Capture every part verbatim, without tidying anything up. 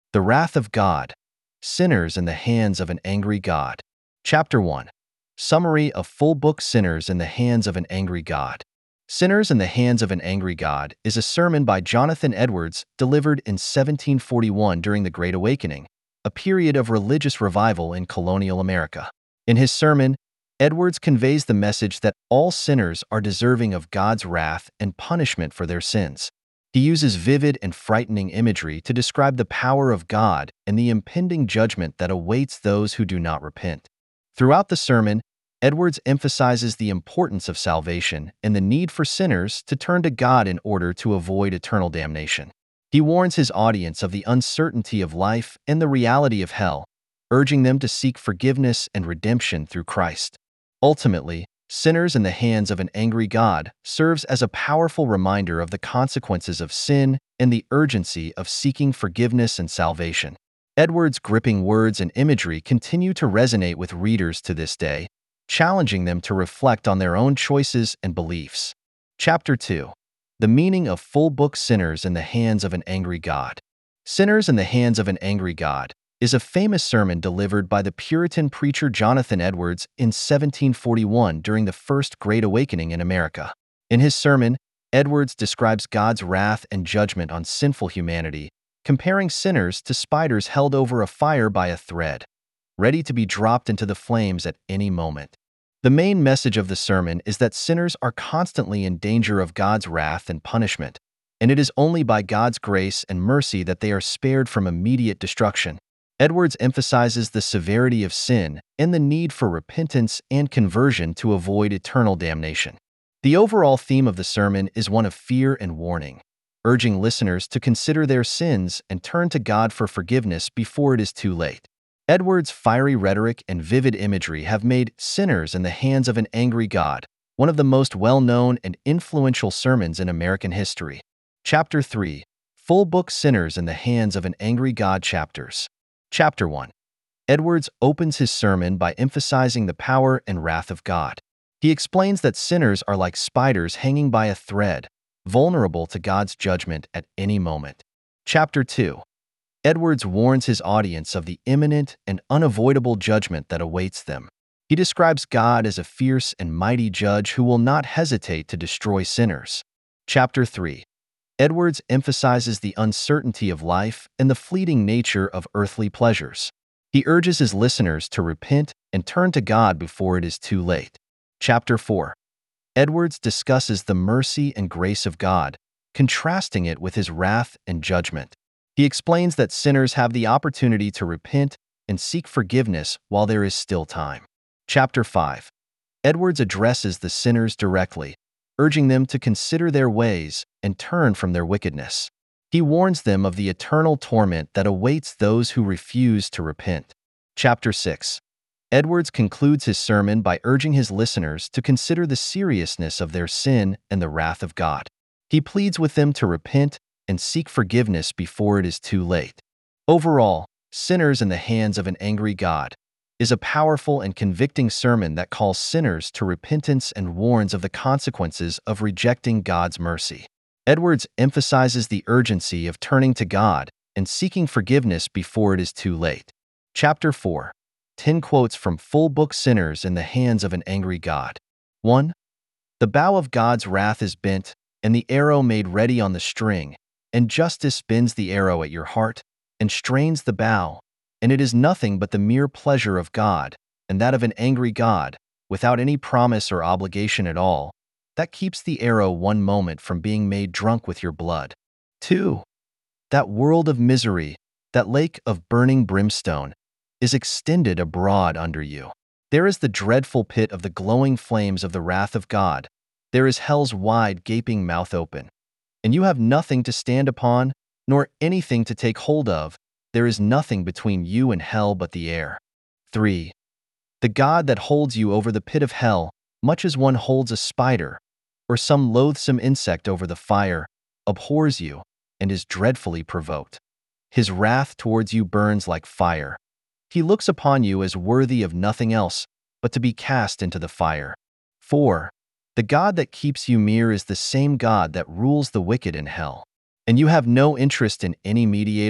The Wrath of God. Sinners in the Hands of an Angry God. Chapter one. Summary of full book Sinners in the Hands of an Angry God. Sinners in the Hands of an Angry God is a sermon by Jonathan Edwards delivered in seventeen forty-one during the Great Awakening, a period of religious revival in colonial America. In his sermon, Edwards conveys the message that all sinners are deserving of God's wrath and punishment for their sins. He uses vivid and frightening imagery to describe the power of God and the impending judgment that awaits those who do not repent. Throughout the sermon, Edwards emphasizes the importance of salvation and the need for sinners to turn to God in order to avoid eternal damnation. He warns his audience of the uncertainty of life and the reality of hell, urging them to seek forgiveness and redemption through Christ. Ultimately, Sinners in the Hands of an Angry God serves as a powerful reminder of the consequences of sin and the urgency of seeking forgiveness and salvation. Edwards' gripping words and imagery continue to resonate with readers to this day, challenging them to reflect on their own choices and beliefs. Chapter two. The Meaning of Full Book Sinners in the Hands of an Angry God. Sinners in the Hands of an Angry God is a famous sermon delivered by the Puritan preacher Jonathan Edwards in seventeen forty-one during the First Great Awakening in America. In his sermon, Edwards describes God's wrath and judgment on sinful humanity, comparing sinners to spiders held over a fire by a thread, ready to be dropped into the flames at any moment. The main message of the sermon is that sinners are constantly in danger of God's wrath and punishment, and it is only by God's grace and mercy that they are spared from immediate destruction. Edwards emphasizes the severity of sin and the need for repentance and conversion to avoid eternal damnation. The overall theme of the sermon is one of fear and warning, urging listeners to consider their sins and turn to God for forgiveness before it is too late. Edwards' fiery rhetoric and vivid imagery have made Sinners in the Hands of an Angry God one of the most well-known and influential sermons in American history. Chapter three. Full Book Sinners in the Hands of an Angry God Chapters. Chapter one. Edwards opens his sermon by emphasizing the power and wrath of God. He explains that sinners are like spiders hanging by a thread, vulnerable to God's judgment at any moment. Chapter two. Edwards warns his audience of the imminent and unavoidable judgment that awaits them. He describes God as a fierce and mighty judge who will not hesitate to destroy sinners. Chapter three. Edwards emphasizes the uncertainty of life and the fleeting nature of earthly pleasures. He urges his listeners to repent and turn to God before it is too late. Chapter four. Edwards discusses the mercy and grace of God, contrasting it with his wrath and judgment. He explains that sinners have the opportunity to repent and seek forgiveness while there is still time. Chapter five. Edwards addresses the sinners directly, urging them to consider their ways and turn from their wickedness. He warns them of the eternal torment that awaits those who refuse to repent. Chapter six. Edwards concludes his sermon by urging his listeners to consider the seriousness of their sin and the wrath of God. He pleads with them to repent and seek forgiveness before it is too late. Overall, Sinners in the Hands of an Angry God is a powerful and convicting sermon that calls sinners to repentance and warns of the consequences of rejecting God's mercy. Edwards emphasizes the urgency of turning to God and seeking forgiveness before it is too late. Chapter four. ten quotes from Full Book Sinners in the Hands of an Angry God. one. The bow of God's wrath is bent, and the arrow made ready on the string, and justice bends the arrow at your heart, and strains the bow, and it is nothing but the mere pleasure of God, and that of an angry God, without any promise or obligation at all, that keeps the arrow one moment from being made drunk with your blood. two. That world of misery, that lake of burning brimstone, is extended abroad under you. There is the dreadful pit of the glowing flames of the wrath of God. There is hell's wide gaping mouth open. And you have nothing to stand upon, nor anything to take hold of. There is nothing between you and hell but the air. three. The God that holds you over the pit of hell, much as one holds a spider, or some loathsome insect over the fire, abhors you, and is dreadfully provoked. His wrath towards you burns like fire. He looks upon you as worthy of nothing else but to be cast into the fire. four. The God that keeps you near is the same God that rules the wicked in hell. And you have no interest in any mediator,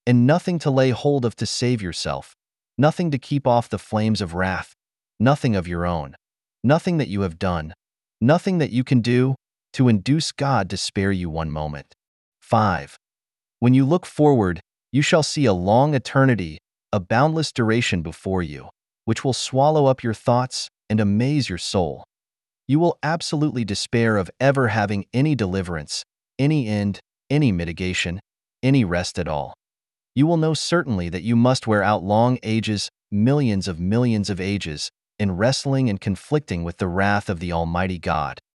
and nothing to lay hold of to save yourself, nothing to keep off the flames of wrath, nothing of your own, nothing that you have done, nothing that you can do to induce God to spare you one moment. five. When you look forward, you shall see a long eternity, a boundless duration before you, which will swallow up your thoughts and amaze your soul. You will absolutely despair of ever having any deliverance, any end, any mitigation, any rest at all. You will know certainly that you must wear out long ages, millions of millions of ages, in wrestling and conflicting with the wrath of the Almighty God.